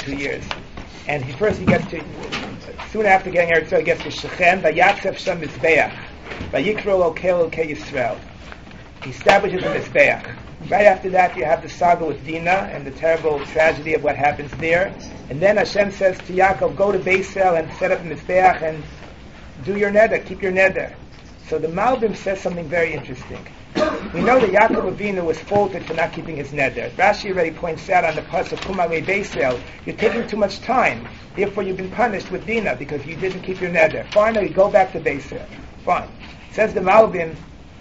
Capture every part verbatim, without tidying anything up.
two years. And he first he gets to, soon after getting Eretz Yisrael, he gets to Shechem, Vayatzef Shem Mizbeach, Vayikro Lokel Lokei Yisrael. He establishes a Mizbeach. Right after that, you have the saga with Dinah and the terrible tragedy of what happens there. And then Hashem says to Yaakov, go to Beisel and set up a Mizbeach and do your neder, keep your neder. So the Malbim says something very interesting. We know that Yaakov Avinu was faulted for not keeping his neder. Rashi already points out on the pasuk Kumalei Beisel, you're taking too much time. Therefore, you've been punished with Dinah because you didn't keep your neder. Finally, go back to Beisel. Fine. Says the Malbim,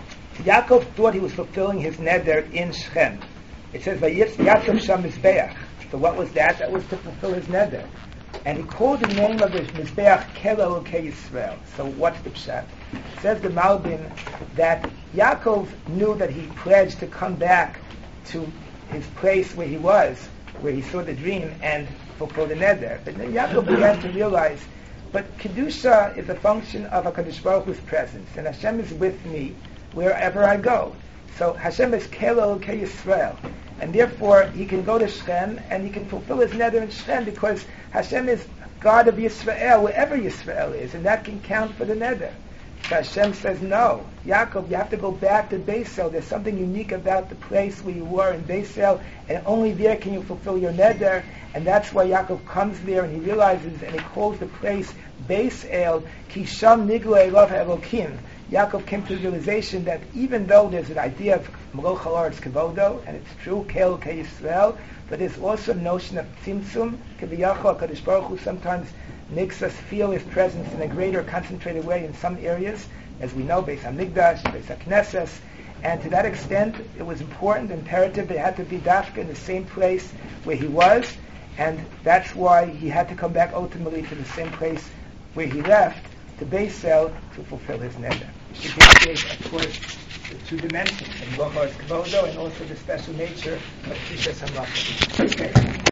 Yaakov thought he was fulfilling his neder in Shechem. It says Vayatzef Sham Mizbeach. So what was that? That was to fulfill his neder. And he called the name of the Mizbeach Kel Elokei Yisrael. So what's the pshat? Says the Malbim that Yaakov knew that he pledged to come back to his place where he was, where he saw the dream, and fulfill the neder. But then Yaakov began to realize, but Kedusha is a function of HaKadosh Baruch Hu's presence, and Hashem is with me wherever I go. So Hashem is Kel Elokei Yisrael. And therefore, he can go to Shechem, and he can fulfill his neder in Shechem, because Hashem is God of Yisrael, wherever Yisrael is, and that can count for the neder. So Hashem says, no, Yaakov, you have to go back to Beisel. There's something unique about the place where you were in Beisel, and only there can you fulfill your neder. And that's why Yaakov comes there, and he realizes, and he calls the place Beisel, Ki Sham Niglu Elov Elokim. Yaakov came to the realization that even though there's an idea of Melech Haaretz Kevodo, and it's true, Kel Elokei Yisrael, but there's also a notion of Tzimtzum, Keviyachol, HaKadosh Baruch Hu sometimes makes us feel His presence in a greater, concentrated way in some areas, as we know, Beis HaMikdash, Beis HaKnesses, and to that extent, it was important, imperative, they had to be dafka in the same place where he was, and that's why he had to come back ultimately to the same place where he left, to Beisel, to fulfill his neder. It indicates, of course, the two dimensions, and Melech Haaretz Kevodo, and also the special nature of Tishas HaMlachim. Okay.